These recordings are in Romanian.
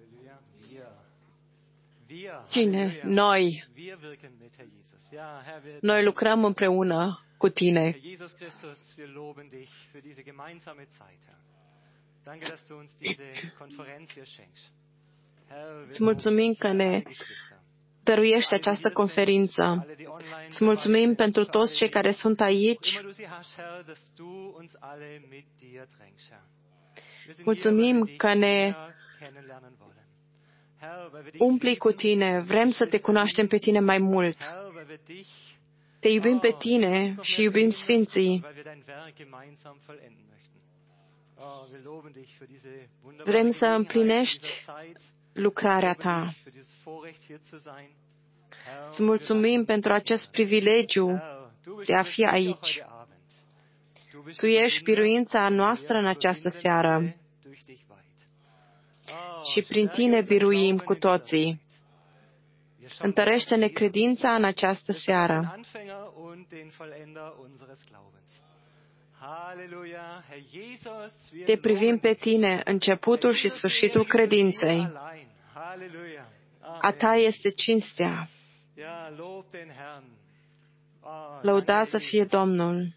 Cine? Noi. Noi lucrăm împreună cu Tine. Îți mulțumim că ne dăruiești această conferință. Îți mulțumim pentru toți cei care sunt aici. Mulțumim că ne umpli cu Tine. Vrem să Te cunoaștem pe Tine mai mult. Te iubim pe Tine și iubim Sfinții. Vrem să împlinești lucrarea Ta. Îți mulțumim pentru acest privilegiu de a fi aici. Tu ești biruința noastră în această seară și prin Tine biruim cu toții. Întărește-ne credința în această seară. Te privim pe Tine, începutul și sfârșitul credinței. A Ta este cinstea. Lăudat să fie Domnul.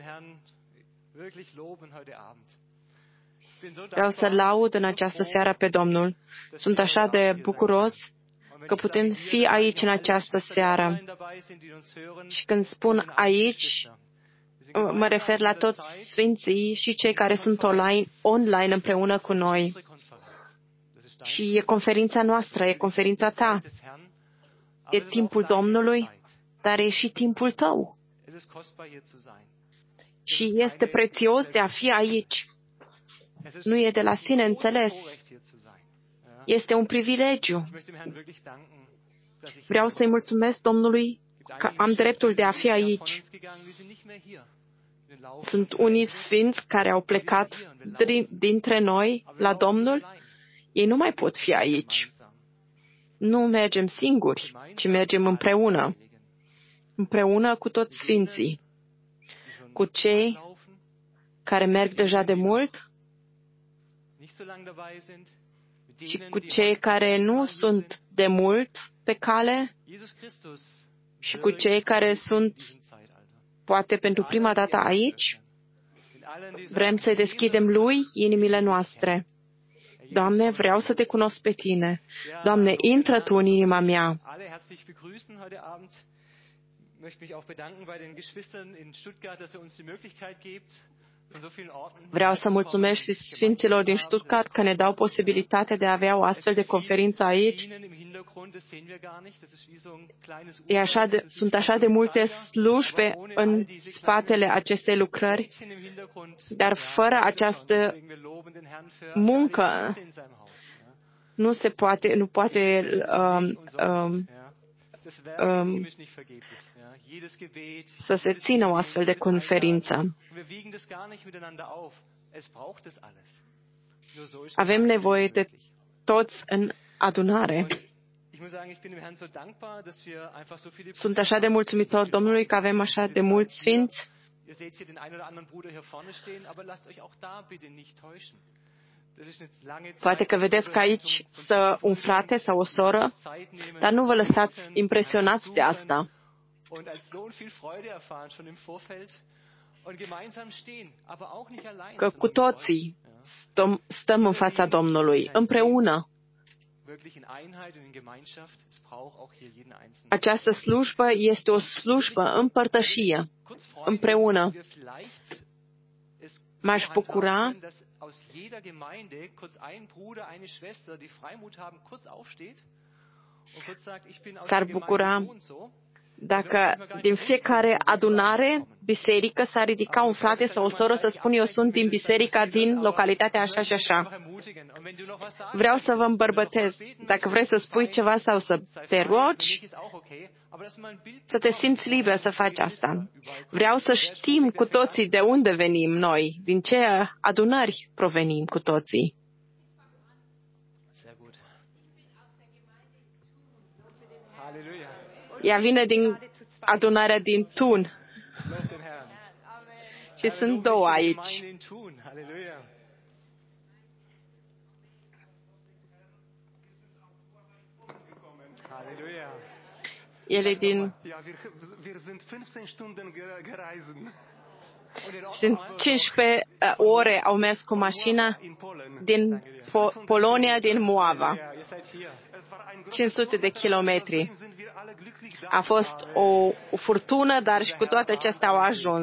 Vreau să laud în această seară pe Domnul. Sunt așa de bucuros că putem fi aici în această seară. Și când spun aici, mă refer la toți Sfinții și cei care sunt online împreună cu noi. Și e conferința noastră, e conferința Ta. E timpul Domnului, dar e și timpul Tău. Și este prețios de a fi aici. Nu e de la sine înțeles. Este un privilegiu. Vreau să-i mulțumesc Domnului că am dreptul de a fi aici. Sunt unii sfinți care au plecat dintre noi la Domnul. Ei nu mai pot fi aici. Nu mergem singuri, ci mergem împreună. Împreună cu toți sfinții. Cu cei care merg deja de mult și cu cei care nu sunt de mult pe cale și cu cei care sunt poate pentru prima dată aici. Vrem să-i deschidem Lui inimile noastre. Doamne, vreau să Te cunosc pe Tine. Doamne, intră Tu în inima mea. Vreau să mulțumesc și Sfinților din Stuttgart că ne dau posibilitatea de a avea o astfel de conferință aici. Sunt așa de multe slujbe în spatele acestei lucrări, dar fără această muncă nu poate să se țină o astfel de conferință. Avem nevoie de toți în adunare. Sunt așa de mulțumitor Domnului că avem așa de mulți sfinți. Poate că vedeți că aici stă un frate sau o soră, dar nu vă lăsați impresionați de asta. Că cu toții stăm în fața Domnului, împreună. Această slujbă este o slujbă în părtășie, împreună. M-aș bucura s-ar bucura dacă din fiecare adunare, biserică, s-ar ridica un frate sau o soră să spun eu sunt din biserica din localitatea așa și așa. Vreau să vă îmbărbătez. Dacă vrei să spui ceva sau să te rogi, să te simți liber să faci asta. Vreau să știm cu toții de unde venim noi, din ce adunări provenim cu toții. Ea vine din adunarea din Thun. Și sunt două aici. Ele din... Sunt 15 ore au mers cu mașina din Polonia, din Moava. 500 de kilometri. A fost o furtună, dar și cu toate acestea au ajuns.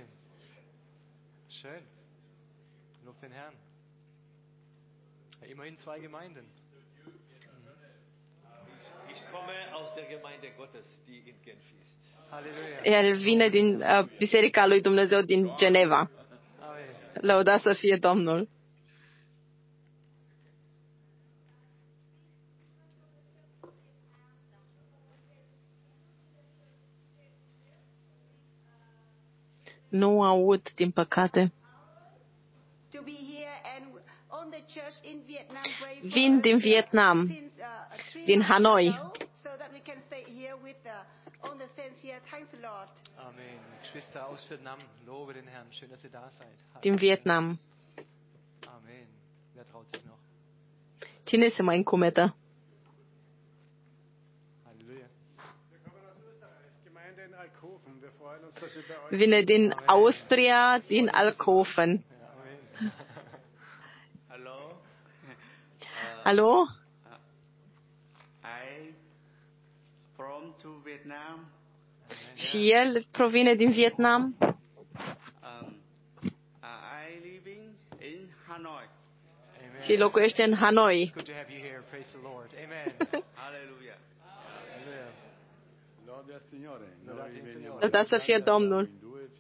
El vine din Biserica lui Dumnezeu din Geneva. Lăudați să fie Domnul. Nu aud, din păcate. Vin din Vietnam, din Hanoi. Din Vietnam. Cine se mai încumetă? Vine din Austria, din Alkoven. Alo? Și el provine din Vietnam? Și locuiește în Hanoi. Lăudați să fie Domnul.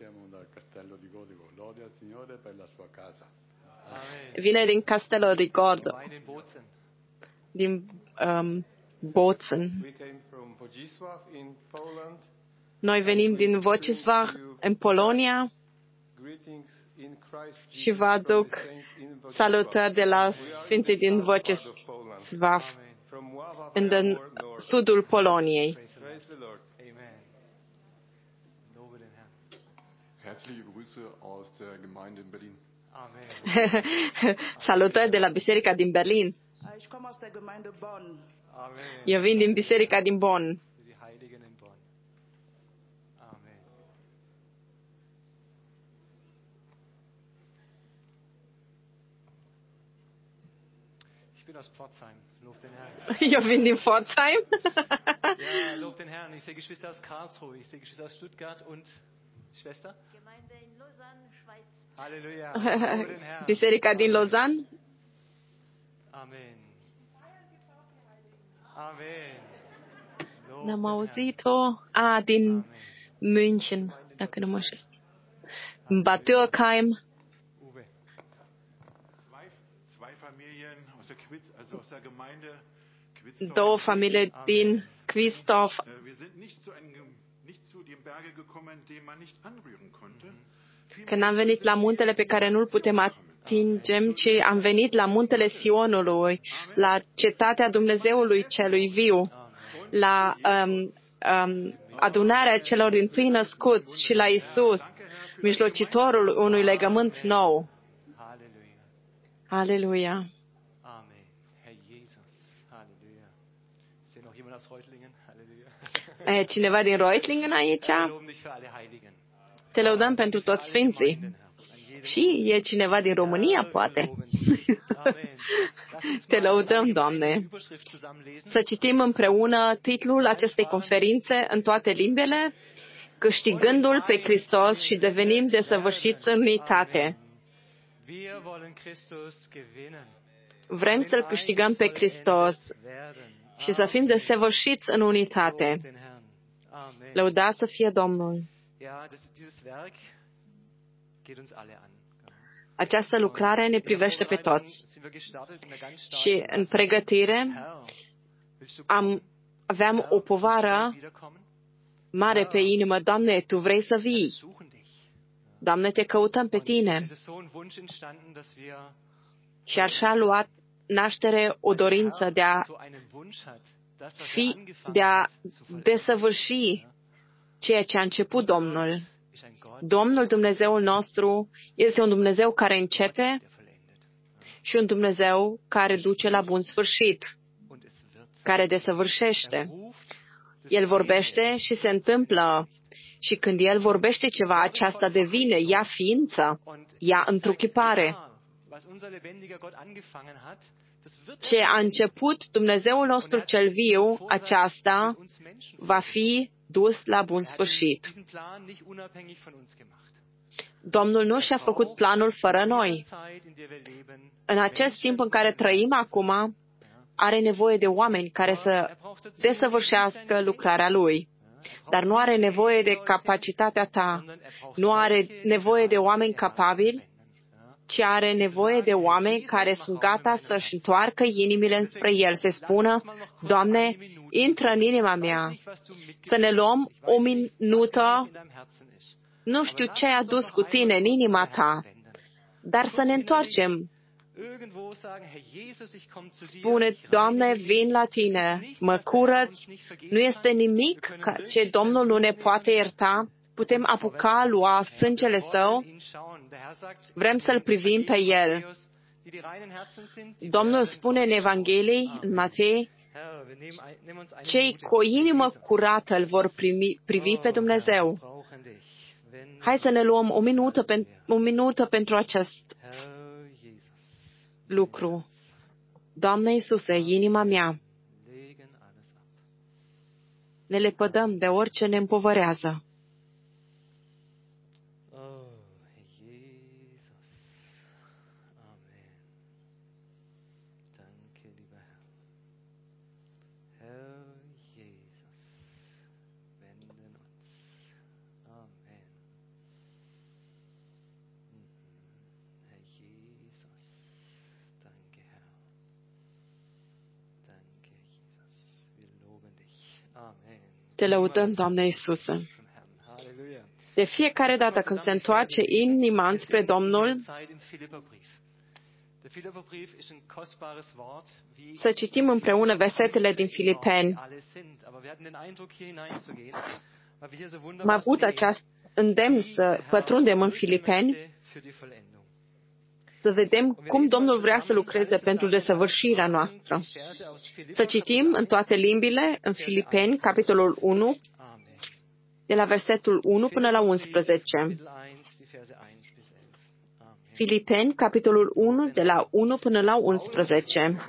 Vine din Castello di Gordo. Din Bozen. Noi venim din Wocisław, în Polonia, și vă aduc salutări de la Sfinții din Wocisław, în sudul Poloniei. Salutări de la Biserica din Berlin. Eu vin din Biserica din Bonn. Eu vin din Pforzheim. Ja, lob den Herrn. Ich sehe Geschwister aus Karlsruhe, ich sehe Geschwister aus Stuttgart und Schwester? Gemeinde in Lausanne, Schweiz. Halleluja. Lob den Herrn. Biserica din Lausanne. Amen. Amen. N-am auzit-o. Din München, dacă nu mă știu. Bad Dürkheim. Două familii din Quistorf. Când am venit la muntele pe care nu-l putem atingem, ci am venit la muntele Sionului, la cetatea Dumnezeului celui viu, la adunarea celor dintâi născuți și la Isus, mijlocitorul unui legământ nou. Aleluia. E cineva din Reutlingen aici? Te lăudăm pentru toți sfinții. Și e cineva din România, poate? Te lăudăm, Doamne. Să citim împreună titlul acestei conferințe în toate limbile, câștigându-L pe Hristos și devenim desăvârșiți în unitate. Vrem să-L câștigăm pe Hristos și să fim desăvârșiți în unitate. Lăudați să fie Domnul. Această lucrare ne privește pe toți. Și în pregătire aveam o povară mare pe inimă. Doamne, Tu vrei să vii. Doamne, Te căutăm pe Tine. Și așa a luat naștere o dorință de a desăvârși ceea ce a început Domnul. Domnul Dumnezeul nostru este un Dumnezeu care începe și un Dumnezeu care duce la bun sfârșit. care desăvârșește. El vorbește și se întâmplă. Și când El vorbește ceva, aceasta devine, ia ființă, ia întruchipare. Ce a început Dumnezeul nostru cel viu, aceasta va fi dus la bun sfârșit. Domnul nu și-a făcut planul fără noi. În acest timp în care trăim acum, are nevoie de oameni care să desăvârșească lucrarea Lui. Dar nu are nevoie de capacitatea ta, nu are nevoie de oameni capabili, ci are nevoie de oameni care sunt gata să-și întoarcă inimile înspre El, să spună, Doamne, intră în inima mea, să ne luăm o minută, nu știu ce ai adus cu tine în inima ta, dar să ne întoarcem. Spune, Doamne, vin la Tine, mă curăț, nu este nimic ce Domnul nu ne poate ierta, putem apuca, lua sângele Său, vrem să-L privim pe El. Domnul spune în Evanghelii, în Matei, cei cu o inimă curată îl vor privi pe Dumnezeu. Hai să ne luăm o minută pentru acest lucru. Doamne Iisuse, inima mea, ne lepădăm de orice ne împovărează. Te lăudăm, Doamne Iisuse. De fiecare dată când se întoarce inima înspre Domnul, să citim împreună versetele din Filipeni. M-a avut acest îndemn să pătrundem în Filipeni, să vedem cum Domnul vrea să lucreze pentru desăvârșirea noastră. Să citim în toate limbile, în Filipeni, capitolul 1, de la versetul 1 până la 11. Filipeni, capitolul 1, de la 1 până la 11.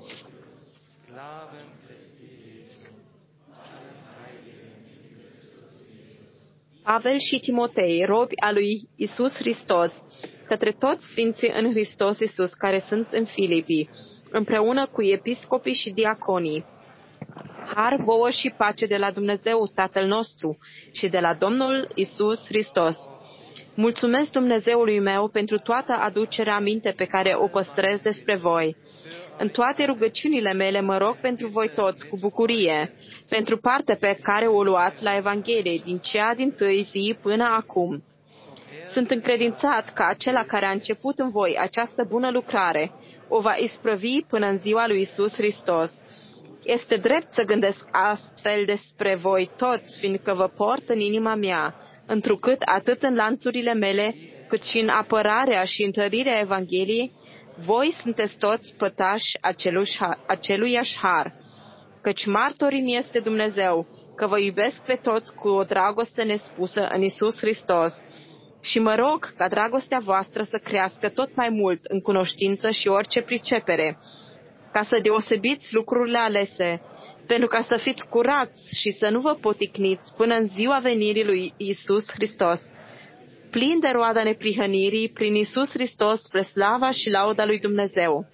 Pavel și Timotei, robi a lui Iisus Hristos, către toți sfinții în Hristos Iisus care sunt în Filipii, împreună cu episcopii și diaconii. Har vouă și pace de la Dumnezeu Tatăl nostru și de la Domnul Iisus Hristos. Mulțumesc Dumnezeului meu pentru toată aducerea aminte pe care o păstrez despre voi. În toate rugăciunile mele mă rog pentru voi toți cu bucurie, pentru partea pe care o luați la Evanghelie din cea dintâi zi până acum. Sunt încredințat că acela care a început în voi această bună lucrare o va isprăvi până în ziua lui Iisus Hristos. Este drept să gândesc astfel despre voi toți, fiindcă vă port în inima mea, întrucât atât în lanțurile mele, cât și în apărarea și întărirea Evangheliei, voi sunteți toți pătași aceluiași har. Căci martorii mi este Dumnezeu, că vă iubesc pe toți cu o dragoste nespusă în Iisus Hristos. Și mă rog ca dragostea voastră să crească tot mai mult în cunoștință și orice pricepere, ca să deosebiți lucrurile alese, pentru ca să fiți curați și să nu vă poticniți până în ziua venirii lui Iisus Hristos, plin de roada neprihănirii prin Iisus Hristos spre slava și lauda lui Dumnezeu.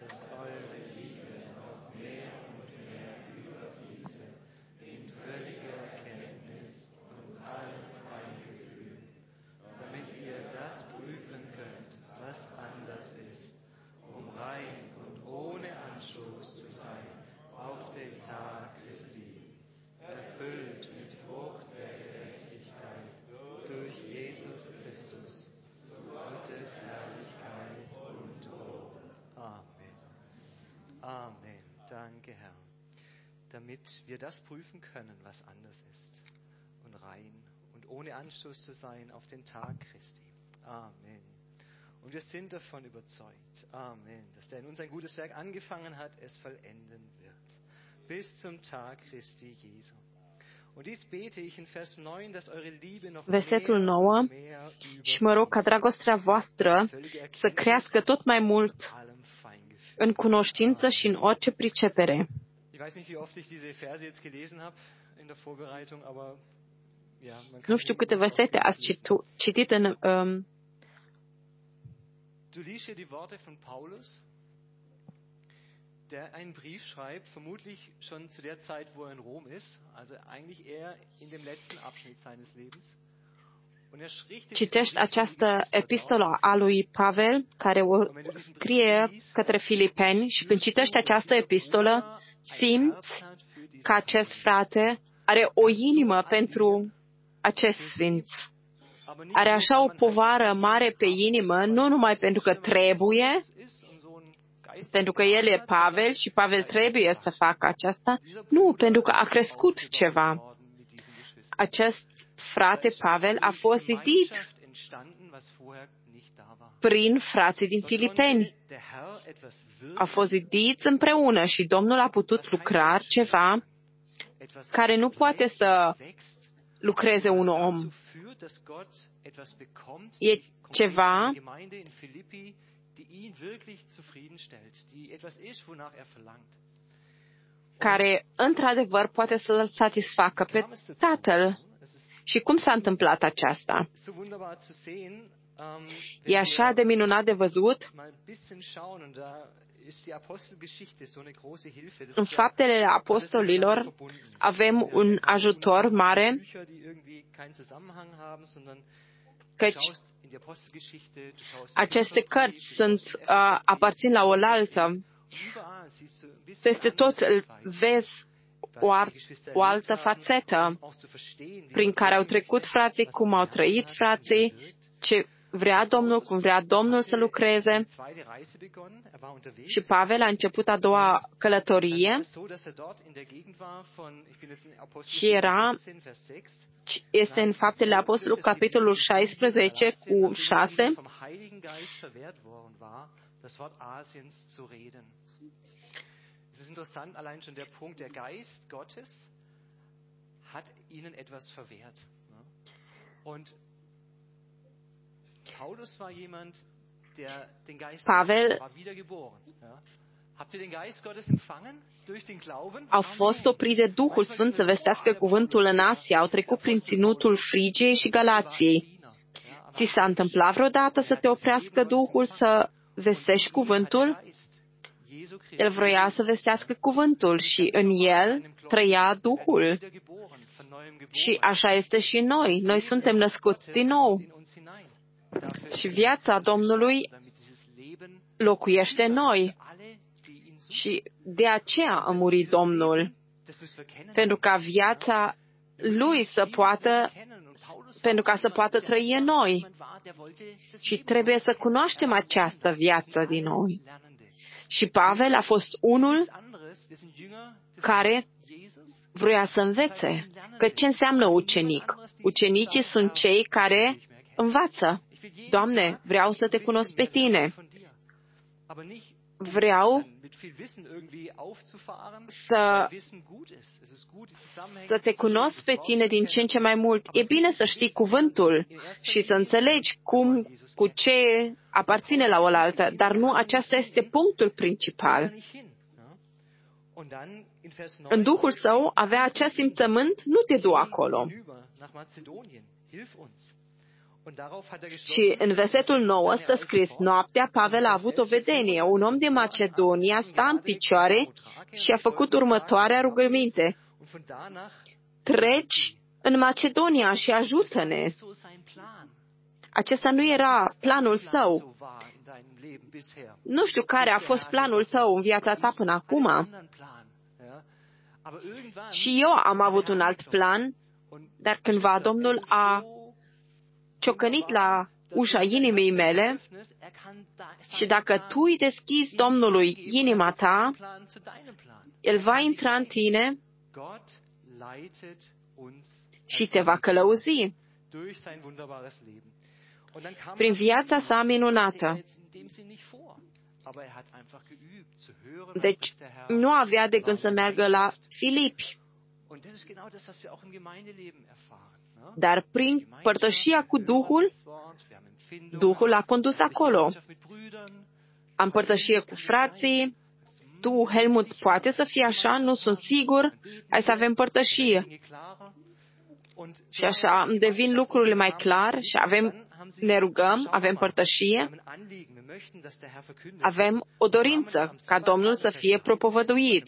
Amen. Danke, Herr. Damit wir das prüfen können, was anders ist und rein und ohne Anstoß zu sein auf den Tag Christi. Amen. Und wir sind davon überzeugt, Amen, dass der in uns ein gutes Werk angefangen hat, es vollenden wird. bis zum Tag Christi Jesu. Und dies bete ich in Vers 9, dass eure Liebe noch Versetul 9, și mă rog ca dragostea voastră să crească tot mai mult în cunoștință și în orice pricepere. Nu știu câte versete ați citit în... Du liest hier die Worte von Paulus, der einen Brief schreibt, vermutlich schon zu der Zeit, wo er in Rom ist, also eigentlich eher in dem letzten Abschnitt seines Lebens. Citești această epistolă a lui Pavel, care o scrie către Filipeni, și când citești această epistolă, simți că acest frate are o inimă pentru acest sfinț. Are așa o povară mare pe inimă, nu numai pentru că trebuie, pentru că el e Pavel și Pavel trebuie să facă aceasta, nu, pentru că a crescut ceva. Acest frate Pavel a fost zidit prin frații din Filipeni. A fost zidit împreună și Domnul a putut lucra ceva care nu poate să lucreze un om. E ceva care, într-adevăr, poate să-l satisfacă pe Tatăl. Și cum s-a întâmplat aceasta? E așa de minunat de văzut. În Faptele Apostolilor avem un ajutor mare, căci aceste cărți aparțin la oaltă. Peste tot vezi o altă fațetă prin care au trecut frații, cum au trăit frații, ce vrea Domnul, cum vrea Domnul să lucreze. Și Pavel a început a doua călătorie și este în Faptele Apostolului, capitolul 16, cu 6. Es ist interessant, allein schon der Punkt, der Geist Gottes hat ihnen etwas verwehrt. Und Paulus war jemand, der den Geist Gottes war wiedergeboren. Habt ihr den Geist Gottes empfangen durch den Glauben? Au fost opriți de Duhul Sfânt să vestească cuvântul în Asia, au trecut prin ținutul Frigiei și Galației. Ți s-a întâmplat vreodată să te oprească Duhul să vestești cuvântul? El vroia să vestească cuvântul și în el trăia Duhul. Și așa este și noi. Noi suntem născuți din nou. Și viața Domnului locuiește în noi. Și de aceea a murit Domnul. Pentru ca viața Lui pentru ca să poată trăi în noi. Și trebuie să cunoaștem această viață din noi. Și Pavel a fost unul care vroia să învețe. Că ce înseamnă ucenic? Ucenicii sunt cei care învață. Doamne, vreau să te cunosc pe tine. Vreau să te cunosc pe tine din ce în ce mai mult. E bine să știi cuvântul și să înțelegi cu ce aparține la oaltă, dar nu acesta este punctul principal. În Duhul Său avea acest simțământ, nu te du acolo. Și în versetul 9 stă scris: noaptea Pavel a avut o vedenie. Un om din Macedonia sta în picioare și a făcut următoarea rugăminte: treci în Macedonia și ajută-ne. Acesta nu era planul său. Nu știu care a fost planul tău în viața ta până acum. Și eu am avut un alt plan, dar cândva Domnul a ciocănit la ușa inimii mele și dacă tu îi deschizi Domnului inima ta, El va intra în tine și te va călăuzi prin viața sa minunată. Deci, nu avea de gând să meargă la Filipi. Dar prin părtășia cu Duhul, Duhul l-a condus acolo. Am părtășie cu frații. Tu, Helmut, poate să fie așa? Nu sunt sigur. Hai să avem părtășie. Și așa îmi devin lucrurile mai clar și ne rugăm, avem părtășie, avem o dorință ca Domnul să fie propovăduit.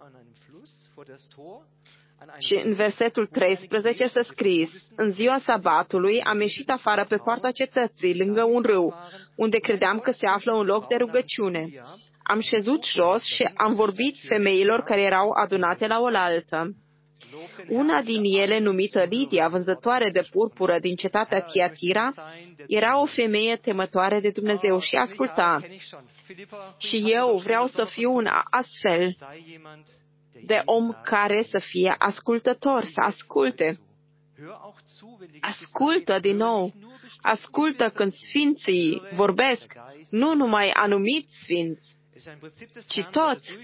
Și în versetul 13 este scris: în ziua sabatului am ieșit afară pe poarta cetății, lângă un râu, unde credeam că se află un loc de rugăciune. Am șezut jos și am vorbit femeilor care erau adunate la oaltă. Una din ele, numită Lidia, vânzătoare de purpură din cetatea Tiatira, era o femeie temătoare de Dumnezeu și asculta. Și eu vreau să fiu un astfel de om care să fie ascultător, să asculte. Ascultă din nou. Ascultă când sfinții vorbesc, nu numai anumiți sfinți, ci toți.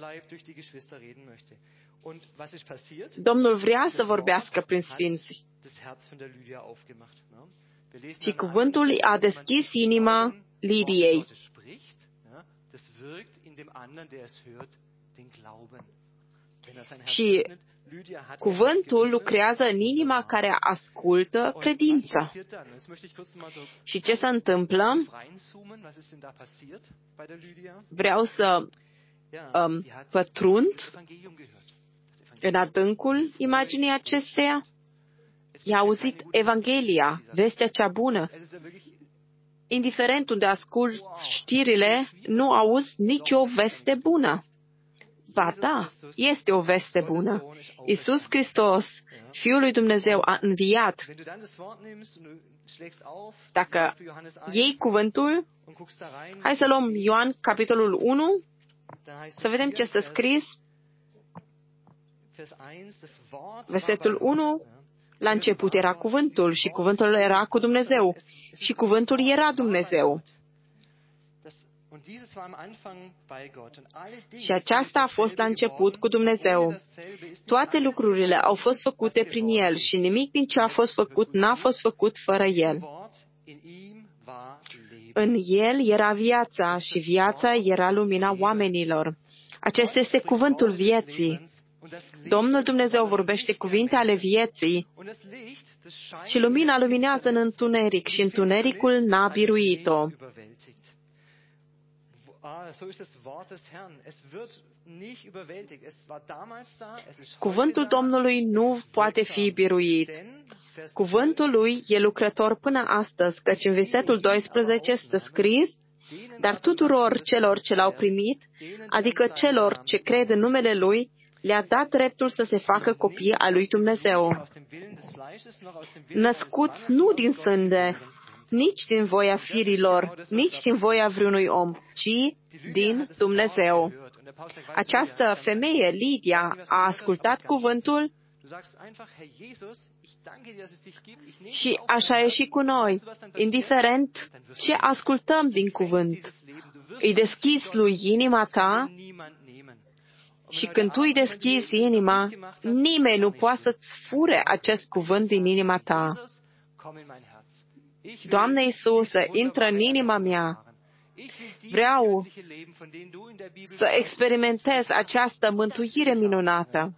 Domnul vrea să vorbească prin sfinți. Și cuvântul a deschis inima Lidiei. Și cuvântul lucrează în inima care ascultă credința. Și ce se întâmplă? Vreau să pătrund în adâncul imaginii acesteia. I-a auzit Evanghelia, vestea cea bună. Indiferent unde asculți știrile, nu auzi nicio veste bună. Ba da, este o veste bună. Iisus Hristos, Fiul lui Dumnezeu, a înviat. Dacă iei cuvântul, hai să luăm Ioan, capitolul 1, să vedem ce este scris. Versetul 1, la început era cuvântul și cuvântul era cu Dumnezeu și cuvântul era Dumnezeu. Și aceasta a fost la început cu Dumnezeu. Toate lucrurile au fost făcute prin El și nimic din ce a fost făcut n-a fost făcut fără El. În El era viața și viața era lumina oamenilor. Acesta este cuvântul vieții. Domnul Dumnezeu vorbește cuvinte ale vieții și lumina luminează în întuneric și întunericul n-a biruit-o. Cuvântul Domnului nu poate fi biruit. Cuvântul lui e lucrător până astăzi, căci în versetul 12 este scris: dar tuturor celor ce l-au primit, adică celor ce cred în numele lui, le-a dat dreptul să se facă copii al lui Dumnezeu. Născuți nu din sânge, nici din voia firilor, nici din voia vreunui om, ci din Dumnezeu. Această femeie, Lidia, a ascultat cuvântul și așa e și cu noi. Indiferent ce ascultăm din cuvânt, îi deschizi lui inima ta și când tu îi deschizi inima, nimeni nu poate să-ți fure acest cuvânt din inima ta. Doamne Iisuse, intră în inima mea. Vreau să experimentez această mântuire minunată.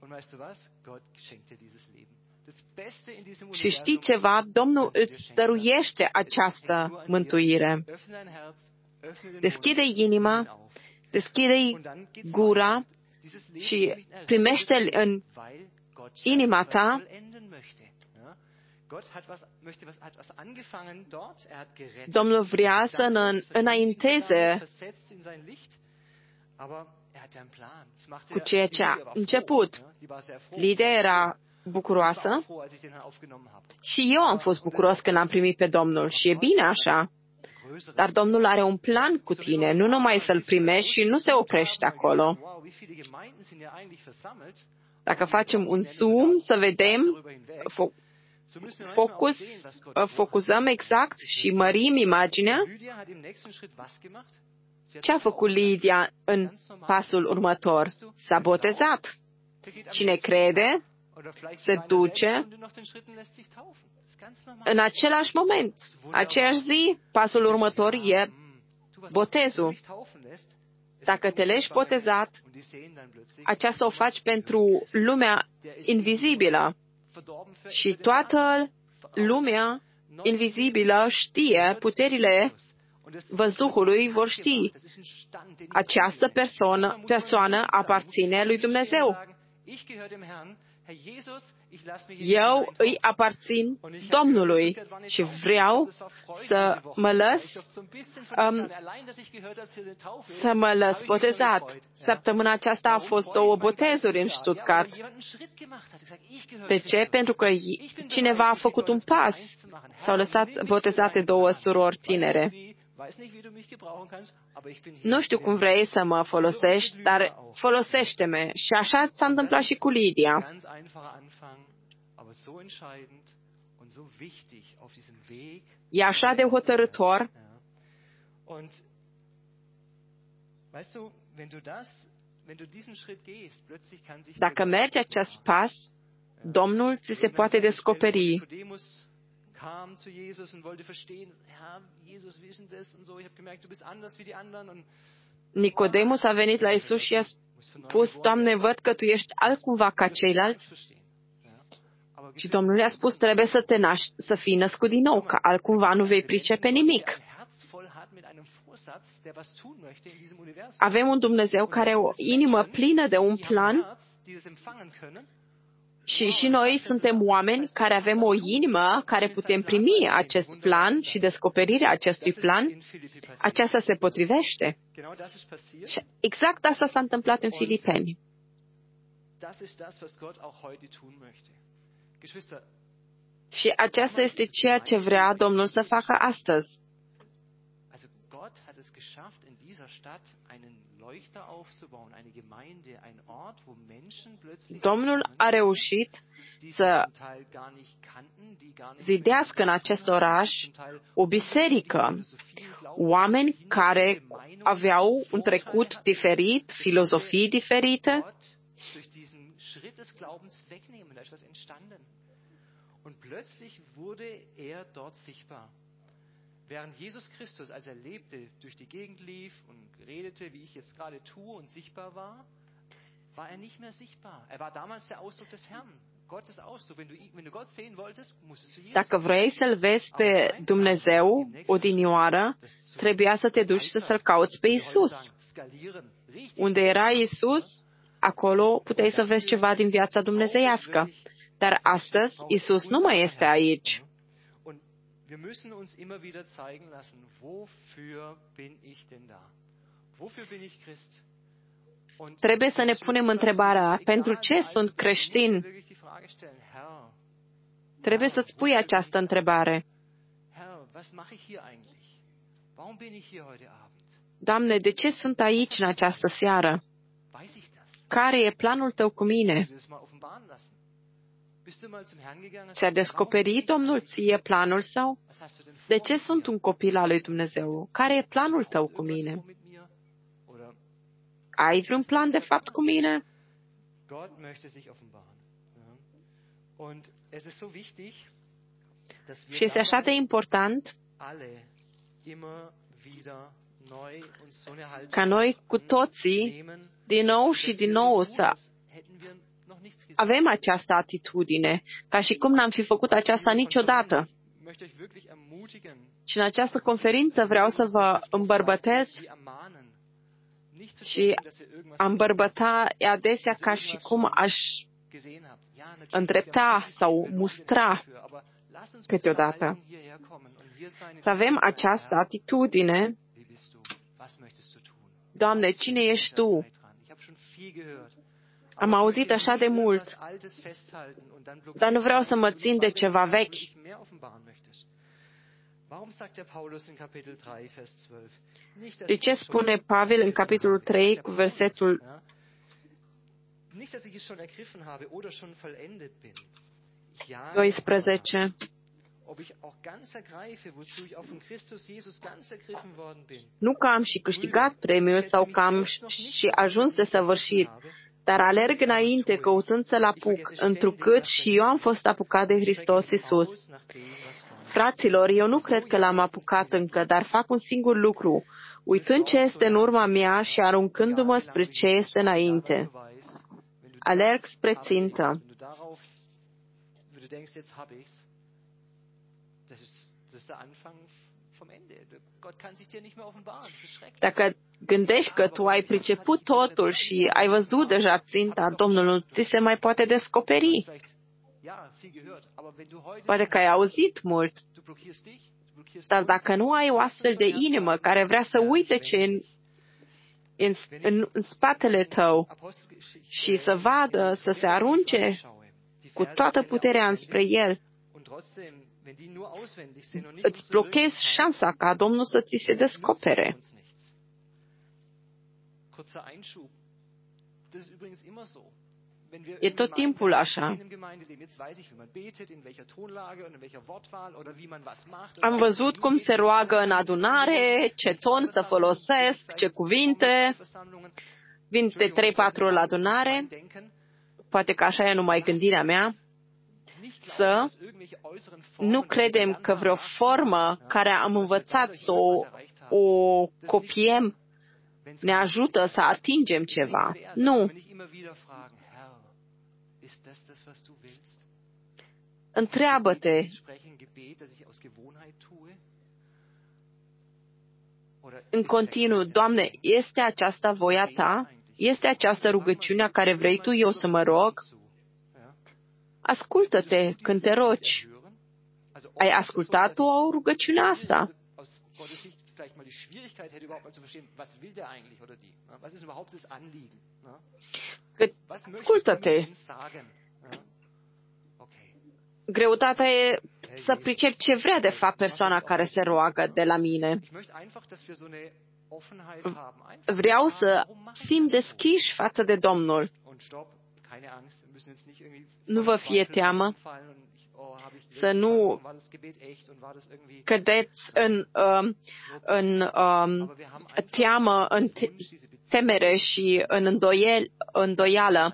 Și știi ceva? Domnul îți dăruiește această mântuire. Deschide inima, deschide gura și primește-l în inima ta. Domnul vrea să înainteze cu ceea ce a început. Lidia era bucuroasă și eu am fost bucuros când am primit pe Domnul și e bine așa. Dar Domnul are un plan cu tine, nu numai să-L primești și nu se oprește acolo. Dacă facem un zoom să vedem, focusăm exact și mărim imaginea. Ce a făcut Lidia în pasul următor? S-a botezat. Cine crede, se duce în același moment, aceeași zi, pasul următor e botezul. Dacă te lași botezat, aceasta o faci pentru lumea invizibilă. Și toată lumea invizibilă știe, puterile văzduhului vor ști. Această persoană aparține lui Dumnezeu. Eu îi aparțin Domnului și vreau să mă lăs botezat. Săptămâna aceasta a fost 2 botezuri în Stuttgart. De ce? Pentru că cineva a făcut un pas. S-au lăsat botezate 2 surori tinere. Nu știu cum vrei să mă folosești, dar folosește-mă. Și așa s-a întâmplat și cu Lidia. E așa de hotărâtor. Dacă mergi acest pas, Domnul ți se poate descoperi. Kam zu Jesus und wollte verstehen, Herr, Jesus, wie ist denn das und so, ich habe gemerkt, du bist anders wie die anderen und Nicodemus a venit la Iisus și a spus, Doamne, văd că Tu ești altcumva ca ceilalți. Și Domnul i-a spus, trebuie să te naști, să fii născut din nou, că altcumva nu vei pricepe nimic. Avem un Dumnezeu care are o inimă plină de un plan și noi suntem oameni care avem o inimă care putem primi acest plan și descoperirea acestui plan. Aceasta se potrivește. Și exact asta s-a întâmplat în Filipeni. Și aceasta este ceea ce vrea Domnul să facă astăzi. Domnul a reușit să zidească în acest oraș o biserică, oameni care aveau un trecut diferit, filozofii diferite. Während Jesus Christus, als lebte, durch die Gegend lief und redete, wie ich jetzt gerade tue, und sichtbar war nicht mehr sichtbar. Er war damals der Ausdruck des Herrn, Gottes Ausdruck. Wenn du Gott sehen wolltest, musstest du Jesus. Dacă vrei să-L vezi pe Dumnezeu odinioară, trebuia să te duci să-L cauți pe Iisus. Unde era Iisus, acolo puteai să vezi ceva din viața dumnezeiască. Dar astăzi, Iisus nu mai este aici. Wir müssen uns immer wieder zeigen lassen, wofür bin ich denn da? Wofür bin ich Christ? Trebuie să ne punem întrebarea, pentru ce sunt creștin? Trebuie să-ți pui această întrebare. Doamne, de ce sunt aici în această seară? Care e planul Tău cu mine? Ți-a descoperit Domnul ție planul Său? De ce sunt un copil al lui Dumnezeu? Care e planul Tău cu mine? Ai vreun plan de fapt cu mine? Și este așa de important ca noi cu toții, din nou și din nou, să avem această atitudine, ca și cum n-am fi făcut aceasta niciodată. Și în această conferință vreau să vă îmbărbătez și a îmbărbăta e adesea ca și cum aș îndrepta sau mustra câteodată. Să avem această atitudine. Doamne, cine ești Tu? Am auzit așa de mult, dar nu vreau să mă țin de ceva vechi. De ce spune Pavel în capitolul 3 cu versetul 12? Nu că am și câștigat premiul sau că am și ajuns de săvârșit, dar alerg înainte căutând să-L apuc, întrucât și eu am fost apucat de Hristos Iisus. Fraților, eu nu cred că L-am apucat încă, dar fac un singur lucru, uitând ce este în urma mea și aruncându-mă spre ce este înainte. Alerg spre țintă. Dacă gândești că tu ai priceput totul și ai văzut deja ținta, Domnul nu ți se mai poate descoperi. Poate că ai auzit mult, dar dacă nu ai o astfel de inimă care vrea să uite ce în spatele tău și să vadă, să se arunce cu toată puterea înspre El, îți blochezi șansa ca Domnul să ți se descopere. E tot timpul așa. Am văzut cum se roagă în adunare, ce ton să folosesc, ce cuvinte. Vin de 3-4 ori la adunare, poate că așa e numai gândirea mea, să nu credem că vreo formă care am învățat să o copiem ne ajută să atingem ceva. Nu. Întreabă-te, în continuu, Doamne, este aceasta voia Ta? Este această rugăciunea care vrei Tu eu să mă rog? Ascultă-te când te rogi. Ai ascultat o rugăciune asta? Ascultă-te. Greutatea e să pricep ce vrea de fapt persoana care se roagă de la mine. Vreau să fim deschiși față de Domnul. Nu vă fie teamă să nu cădeți în teamă, în temere și în îndoială.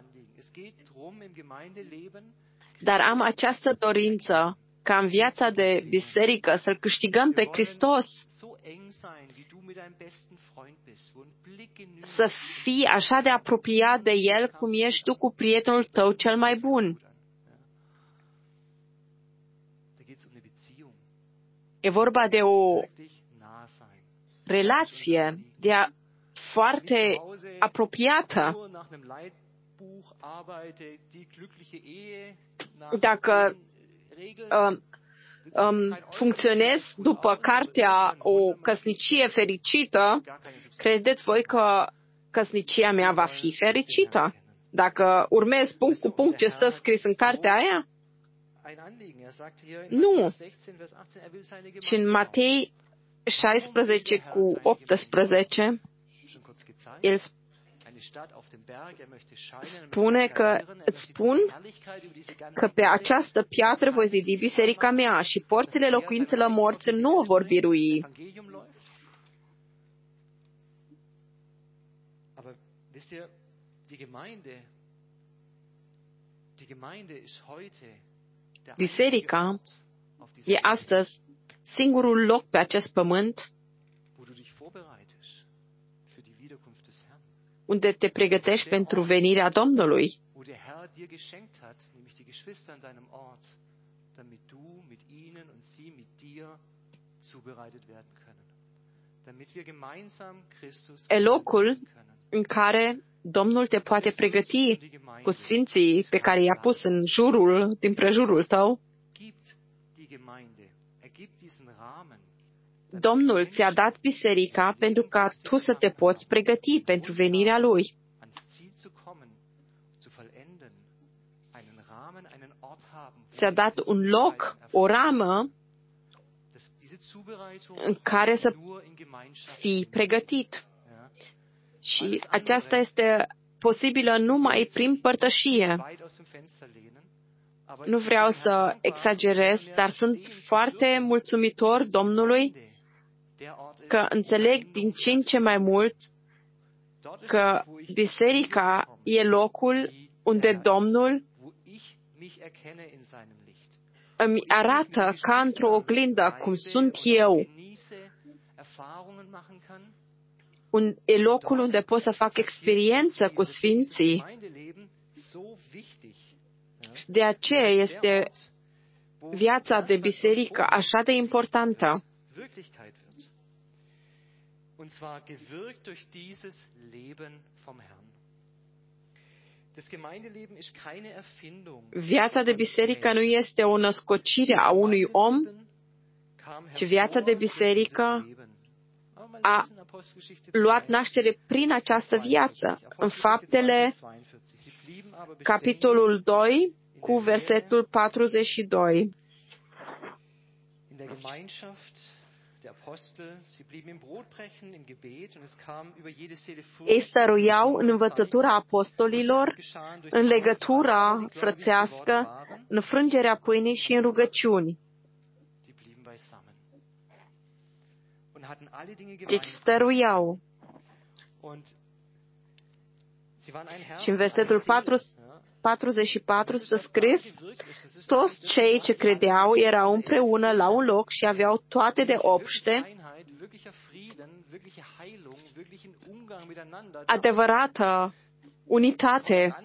Dar am această dorință ca în viața de biserică să-L câștigăm pe Hristos, să fii așa de apropiat de El cum ești tu cu prietenul tău cel mai bun. E vorba de o relație foarte apropiată. Dacă funcționezi după cartea O căsnicie fericită, credeți voi că căsnicia mea va fi fericită? Dacă urmez punct cu punct ce stă scris în cartea aia? Nu. Și în Matei 16:18, el spune că îți spun că pe această piatră voi zidi biserica mea și porțile locuințelor morți nu o vor birui. Biserica e astăzi singurul loc pe acest pământ unde te pregătești pentru venirea Domnului. E locul în care Domnul te poate pregăti cu sfinții pe care i-a pus din prejurul tău. Domnul ți-a dat biserica pentru ca tu să te poți pregăti pentru venirea Lui. Ți-a dat un loc, o ramă în care să fii pregătit. Și aceasta este posibilă numai prin părtășie. nu vreau să exagerez, dar sunt foarte mulțumitor Domnului că înțeleg din ce în ce mai mult că biserica e locul unde Domnul îmi arată ca într-o oglindă cum sunt eu. E locul unde pot să fac experiență cu sfinții. Și de aceea este viața de biserică așa de importantă. Und zwar gewirkt durch dieses Leben vom Herrn. Das Gemeindeleben ist keine Erfindung. Viața de biserică nu este o născocire a unui om, ci viața de biserică a luat naștere prin această viață. În Faptele, capitolul 2, cu versetul 42. In der Gemeinschaft der Apostel, sie blieben im Brotbrechen, im Gebet, und es kam über jede Seele Furcht. Ei stăruiau în învățătura apostolilor, în legătura frățească, în frângerea pâinii și în rugăciuni. Deci stăruiau. Și în versetul 44 stă scris: toți cei ce credeau erau împreună la un loc și aveau toate de obște, adevărată unitate.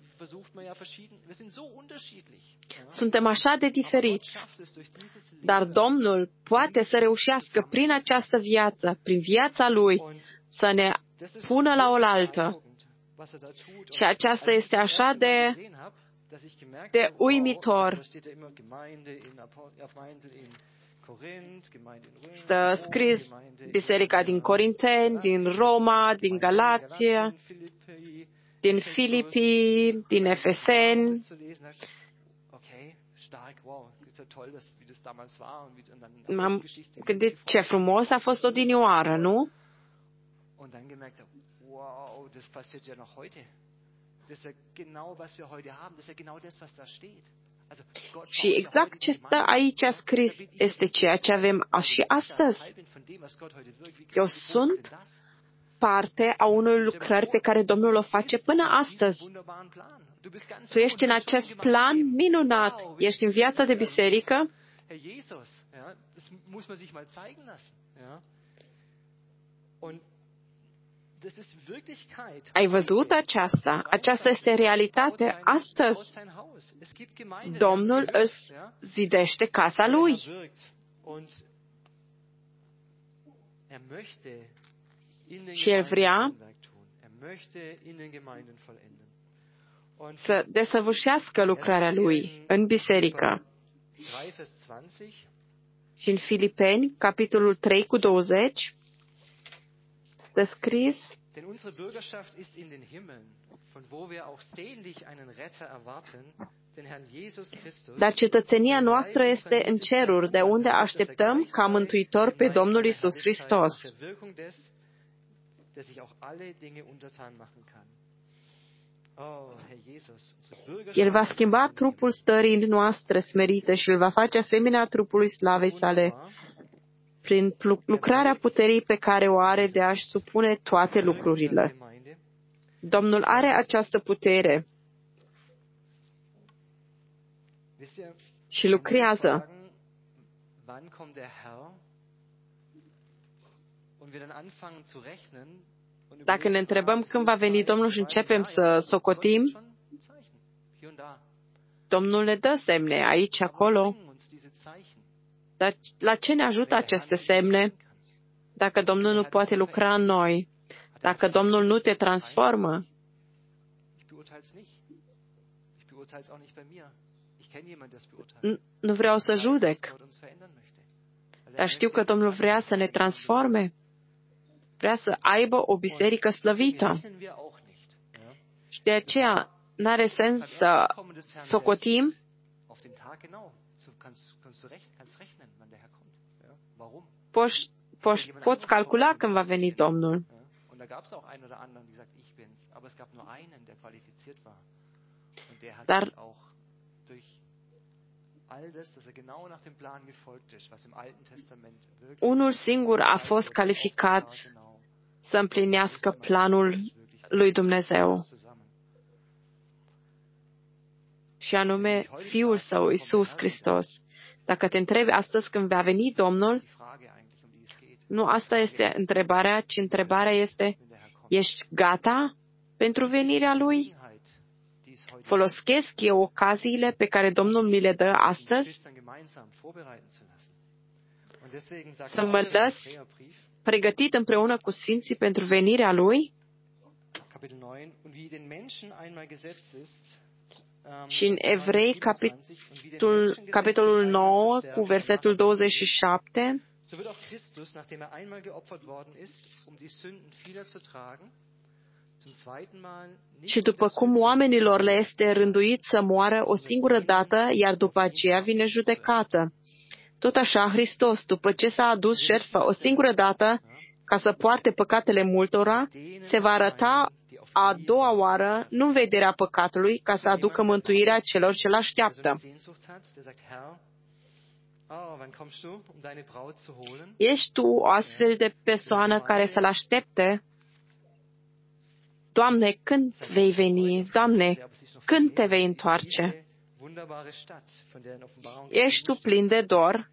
Suntem așa de diferiți, dar Domnul poate să reușească prin această viață, prin viața Lui, să ne pună la oaltă. Și aceasta este așa de uimitor. Stă scris biserica din Corinteni, din Roma, din Galația, din Filipii, din Efeseni. M-am gândit ce frumos a fost odinioară, nu? Wow, das passiert ja noch heute. Das ist ja genau, was wir heute haben. Das ist ja genau das, was da steht. Also, Gott, și exact ce stă aici scris este ceea ce avem și astăzi. Eu sunt parte a unei lucrări pe care Domnul o face până astăzi. Tu ești în acest plan minunat. Ești în viața de biserică. Ai văzut aceasta? Aceasta este realitate astăzi. Domnul îți zidește casa Lui. Și El vrea să desăvârșească lucrarea Lui în biserică. Și în Filipeni, capitolul 3 cu 20, stă scris: Denn unsere Bürgerschaft ist in den Himmeln, von wo wir auch sehnlich einen Retter erwarten, den Herrn Jesus Christus. Dar cetățenia noastră este în ceruri, de unde așteptăm ca mântuitor pe Domnul Iisus Hristos. El va schimba trupul stării noastre smerite și îl va face asemenea trupului slavei sale, prin lucrarea puterii pe care o are de a-și supune toate lucrurile. Domnul are această putere și lucrează. Dacă ne întrebăm când va veni Domnul și începem să socotim, Domnul ne dă semne aici, acolo. Dar la ce ne ajută aceste semne dacă Domnul nu poate lucra în noi? Dacă Domnul nu te transformă? Nu vreau să judec, dar știu că Domnul vrea să ne transforme. Vrea să aibă o biserică slăvită. Și de aceea n-are sens să socotim. Poți calcula când va veni Domnul. Dar Unul singur a fost calificat să împlinească planul lui Dumnezeu, și anume Fiul Său, Iisus Hristos. Dacă te întrebi astăzi când va veni Domnul, nu asta este întrebarea, ci întrebarea este: ești gata pentru venirea Lui? Folosesc eu ocaziile pe care Domnul mi le dă astăzi să mă las pregătit împreună cu Sfinții pentru venirea Lui? Și în Evrei, capitolul 9, cu versetul 27, și după cum oamenilor le este rânduit să moară o singură dată, iar după aceea vine judecată. Tot așa, Hristos, după ce s-a adus jertfă o singură dată, ca să poarte păcatele multora, se va arăta a doua oară, nu în vederea păcatului, ca să aducă mântuirea celor ce l-așteaptă. Ești tu o astfel de persoană care să-L aștepte? Doamne, când vei veni? Doamne, când te vei întoarce? Ești tu plin de dor?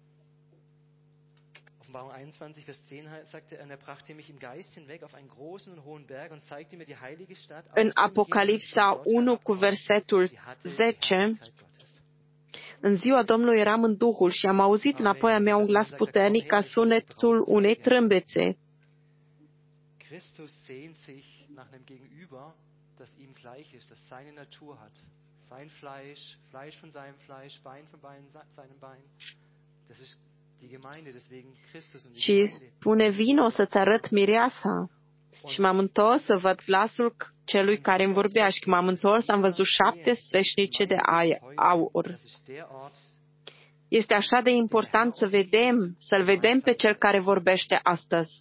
Offenbarung 21, Vers 10 sagte er, und er brachte mich im Geist hinweg auf einen großen und hohen Berg und zeigte mir die heilige Stadt. În Apocalipsa 1 cu versetul 10, în ziua Domnului eram în Duhul și am auzit înapoi a mea un glas puternic ca sunetul unei trâmbețe. Christus sehnt sich nach einem Gegenüber, das ihm gleich ist, das seine Natur hat. Sein Fleisch, Fleisch von seinem Fleisch, Bein von seinem Bein. Das ist die Gemeinde, deswegen Christus und die Și Gemeinde. spune: vino să-ți arăt mireasa. Și m-am întors să văd glasul celui care îmi vorbea, și când m-am întors am văzut 7 sfeșnice de aur. Este așa de important să-L vedem pe Cel care vorbește astăzi.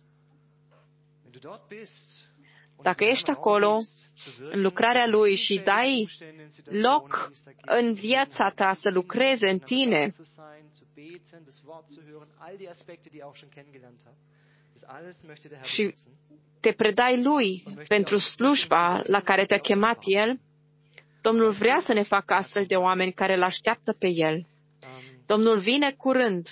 Dacă ești acolo, în lucrarea Lui, și dai loc în viața ta să lucreze în tine, și te predai Lui pentru slujba la care te-a chemat El, Domnul vrea să ne facă astfel de oameni care îl așteaptă pe El. Domnul vine curând.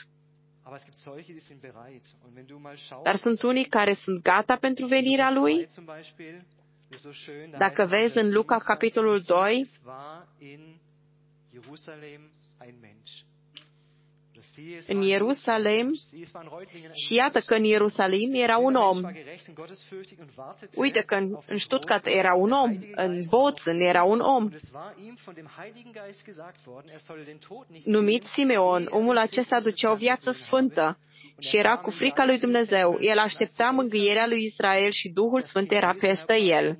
Dar sunt unii care sunt gata pentru venirea Lui. Dacă vezi în Luca, capitolul 2, în Ierusalim, și iată că în Ierusalim era un om. Uite că în Stuttgart era un om, în Bozen era un om, numit Simeon. Omul acesta ducea o viață sfântă și era cu frica lui Dumnezeu. El aștepta mângâierea lui Israel și Duhul Sfânt era peste el.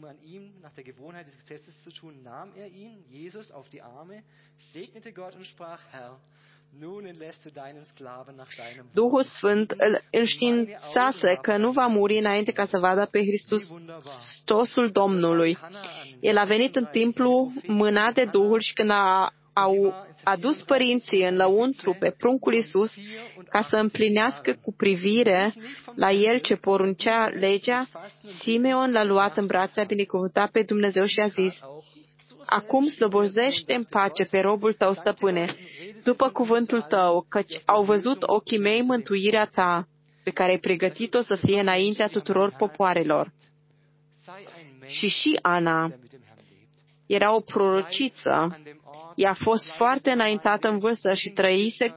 Duhul Sfânt îl înștiințase că nu va muri înainte ca să vadă pe Hristosul Domnului. El a venit în templu mânat de Duhul și când au adus părinții în lăuntru pe pruncul Iisus ca să împlinească cu privire la el ce poruncea legea, Simeon l-a luat în brațe, a binecuvântat pe Dumnezeu și a zis: acum slobozește în pace pe robul tău, stăpâne, după cuvântul tău, căci au văzut ochii mei mântuirea ta, pe care ai pregătit-o să fie înaintea tuturor popoarelor. Și Ana era o prorociță. Ea a fost foarte înaintată în vârstă și trăise,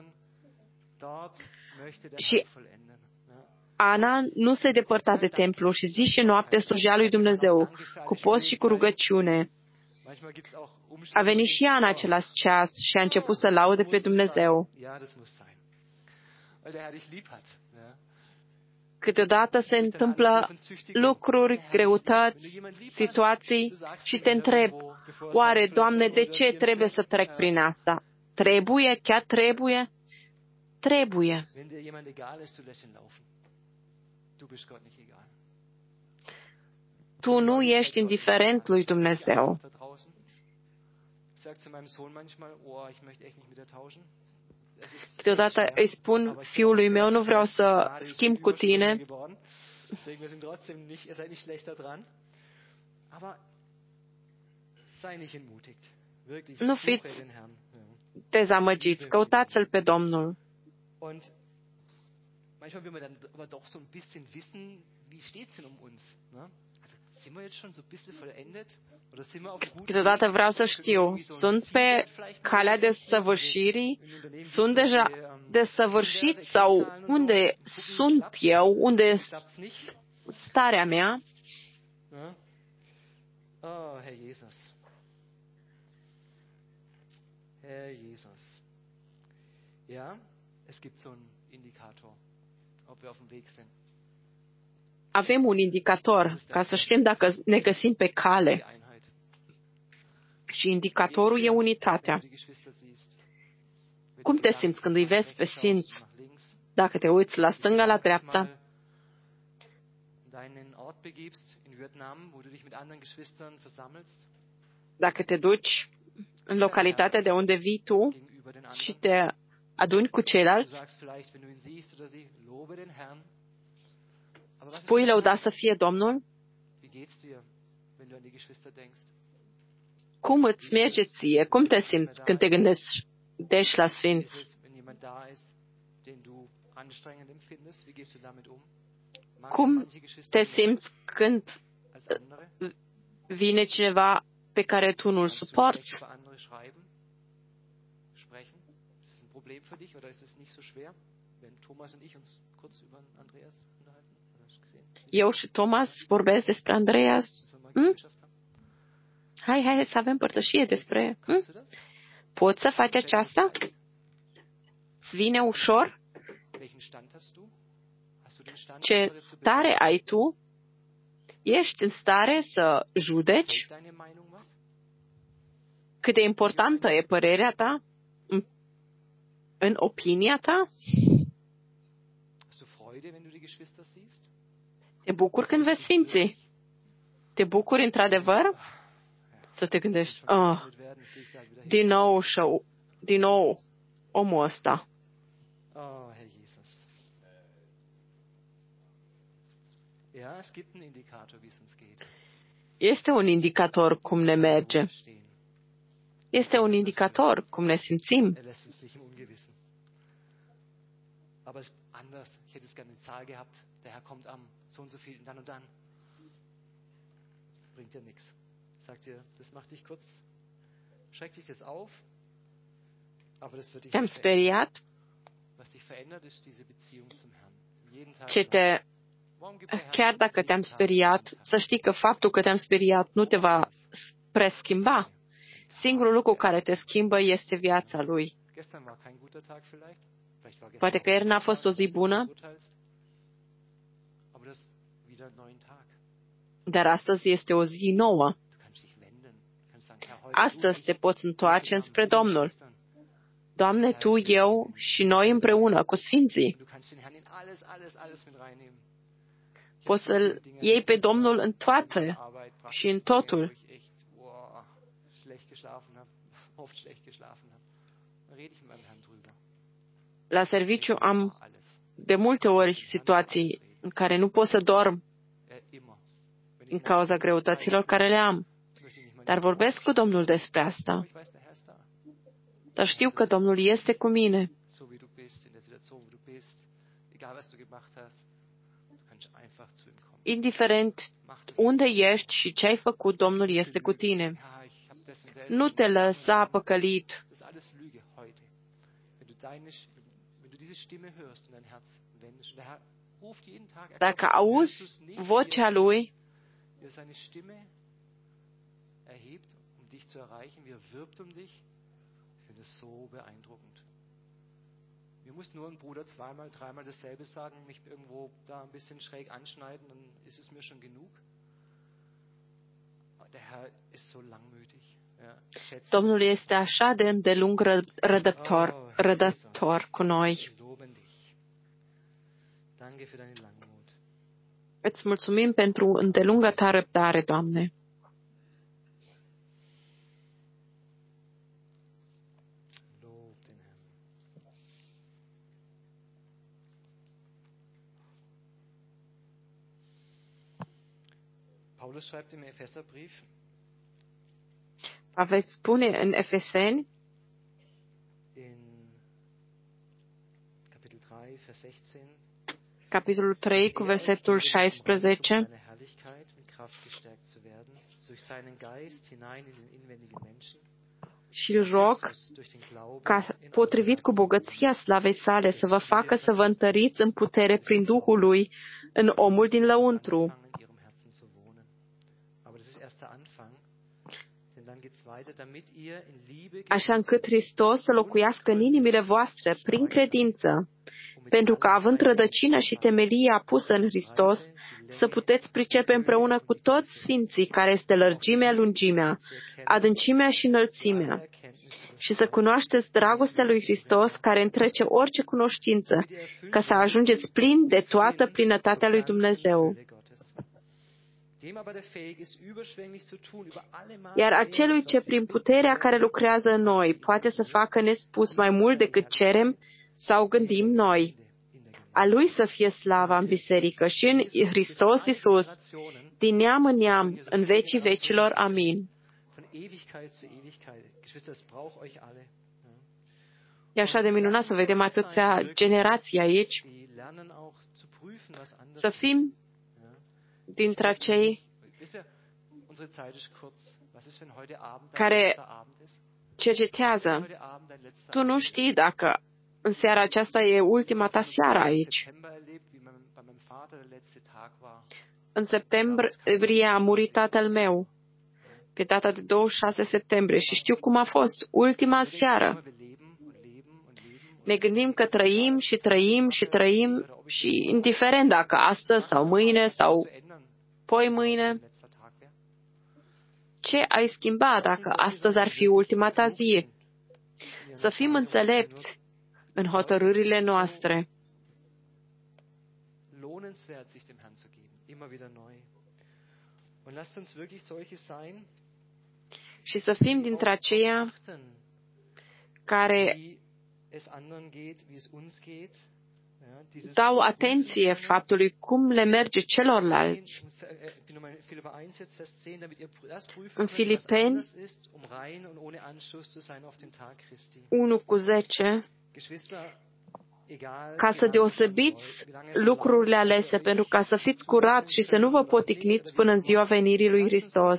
și Ana nu se depărta de templu și zi și noapte slujea lui Dumnezeu, cu post și cu rugăciune. A venit și ea în același ceas și a început să laude pe Dumnezeu. Câteodată se întâmplă lucruri, greutăți, situații și te întreb: oare, Doamne, de ce trebuie să trec prin asta? Trebuie? Chiar trebuie? Trebuie. Tu nu ești indiferent lui Dumnezeu. Câteodată îi spun fiului meu, nu vreau să schimb cu tine, nu fiți dezamăgiți, căutați-L pe Domnul. Manchmal will man dann aber doch so ein bisschen wissen, wie steht es denn um uns? Ne? Also, sind wir jetzt schon so ein bisschen vollendet? Oder sind wir auf einem guten Câteodată vreau să știu, sunt pe calea desăvârșirii? Sunt deja desăvârșit sau unde sunt eu? Unde este starea mea? Oh, Herr Jesus. Herr Jesus. Ja, es gibt so einen Indikator, ob wir auf dem Weg sind. Avem un indicator ca să știm dacă ne găsim pe cale. Și indicatorul e unitatea. Cum te simți când îi vezi pe sfinți? Dacă te uiți la stânga, la dreapta, dacă te duci în localitatea de unde vii tu și te aduni cu ceilalți, spui lăudat să fie Domnul? Cum îți merge ție? Cum te simți când te gândești la sfinți? Cum te simți când vine cineva pe care tu nu-l suporți? Eu și Thomas vorbesc despre Andreas. Hai să avem părtășie despre... Poți să faci aceasta? Îți vine ușor? Ce stare ai tu? Ești în stare să judeci? Cât de importantă e părerea ta? În opinia ta? Te bucuri când vezi sfinții? Te bucuri într-adevăr? Să te gândești, din nou omul ăsta. Este un indicator cum ne merge. Este un indicator cum ne simțim. Te-am speriat? Chiar dacă te-am speriat, să știi că faptul că te-am speriat nu te va preschimba. Singurul lucru care te schimbă este viața lui. Poate că ieri n-a fost o zi bună, dar astăzi este o zi nouă. Astăzi te poți întoarce înspre Domnul. Doamne, Tu, eu și noi împreună cu Sfinții. Poți să-L iei pe Domnul în toate și în totul. La serviciu am de multe ori situații în care nu pot să dorm din cauza greutăților care le am. Dar vorbesc cu Domnul despre asta. Dar știu că Domnul este cu mine. Indiferent unde ești și ce ai făcut, Domnul este cu tine. Nu te lăsa păcălit. Dacă auzi vocea Lui, Mir muss nur ein Bruder zweimal, dreimal dasselbe sagen, mich irgendwo da ein bisschen schräg anschneiden, dann ist es mir schon genug. Der Herr ist so langmütig. Domnul este așa de îndelung rădător cu noi. Îți mulțumim pentru îndelunga ta răbdare, Doamne. Paulus schreibt im Epheserbrief, Pavel spune în Efeseni, in Kapitel 3, Vers 16, capitolul 3, cu versetul 16, seine Herrlichkeit mit Kraft gestärkt zu werden, durch seinen Geist hinein in den inwendigen Menschen, și îl rog durch den Glauben ca, potrivit cu bogăția slavei sale, să vă facă să vă întăriți în putere prin Duhul lui în omul din lăuntru. in ihrem Herzen zu wohnen. Aber das ist erst der Anfang, denn dann geht's weiter, damit ihr in Liebe Așa încât Hristos să locuiască în inimile voastre prin credință, pentru că, având rădăcină și temelia pusă în Hristos, să puteți pricepe împreună cu toți sfinții care este lărgimea, lungimea, adâncimea și înălțimea, și să cunoașteți dragostea lui Hristos care întrece orice cunoștință, ca să ajungeți plini de toată plinătatea lui Dumnezeu. Iar acelui ce prin puterea care lucrează în noi poate să facă nespus mai mult decât cerem sau gândim noi. A Lui să fie slava în biserică și în Hristos Iisus, din neam în neam, în vecii vecilor. Amin. E așa de minunat să vedem atâția generații aici, să fim dintre cei care cercetează. Tu nu știi dacă în seara aceasta e ultima ta seară aici. În septembrie a murit tatăl meu, pe data de 26 septembrie, și știu cum a fost ultima seară. Ne gândim că trăim și trăim și trăim și indiferent dacă astăzi sau mâine sau poi mâine, ce ai schimba dacă astăzi ar fi ultima ta zi? Să fim înțelepți în hotărârile noastre. Și să fim dintre aceia care dau atenție faptului cum le merge celorlalți. În Filipeni 1:10, ca să deosebiți lucrurile alese, pentru ca să fiți curați și să nu vă poticniți până în ziua venirii lui Hristos.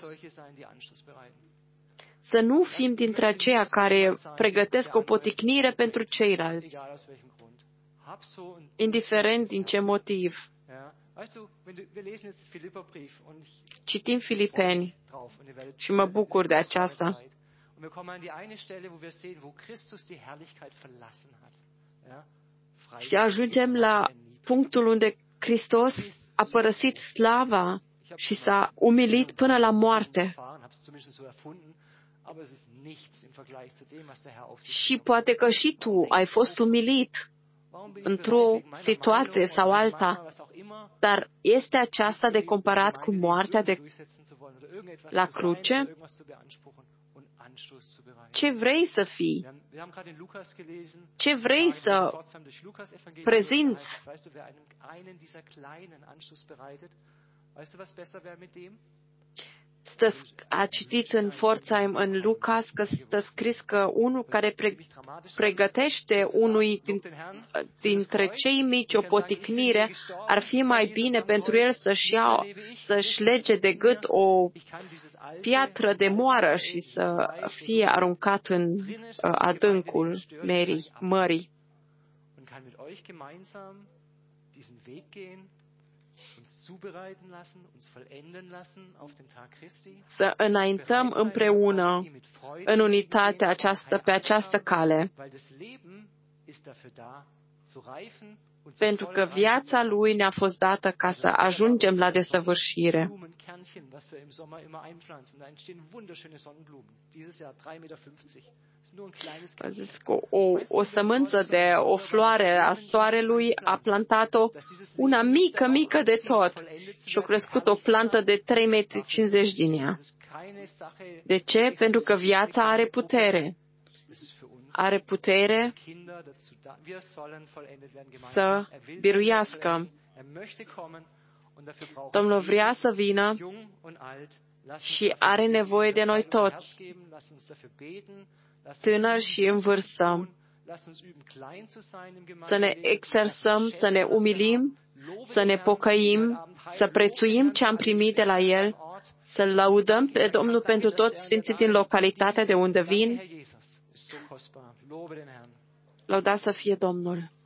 Să nu fim dintre aceia care pregătesc o poticnire pentru ceilalți, indiferent din ce motiv. Citim Filipeni și mă bucur de aceasta. Și ajungem la punctul unde Hristos a părăsit slava și s-a umilit până la moarte. Și poate că și tu ai fost umilit într-o situație sau alta, dar este aceasta de comparat cu moartea de la cruce? Ce vrei să fii? Ce vrei să prezinți? A citit în Pforzheim, în Lucas, că stă scris că unul care pregătește unui dintre cei mici o poticnire, ar fi mai bine pentru el să-și lege de gât o piatră de moară și să fie aruncat în adâncul mării. Să înaintăm împreună în unitate pe această cale, pentru că viața Lui ne-a fost dată ca să ajungem la desăvârșire. O sămânță de o floare a soarelui a plantat-o una mică de tot și a crescut o plantă de 3,50 metri din ea. De ce? Pentru că viața are putere. Are putere să biruiască. Domnul vrea să vină și are nevoie de noi toți, tânări și în vârstă, să ne exersăm, să ne umilim, să ne pocăim, să prețuim ce am primit de la El, să-L lăudăm pe Domnul pentru toți sfinții din localitatea de unde vin. Lăudați să fie Domnul!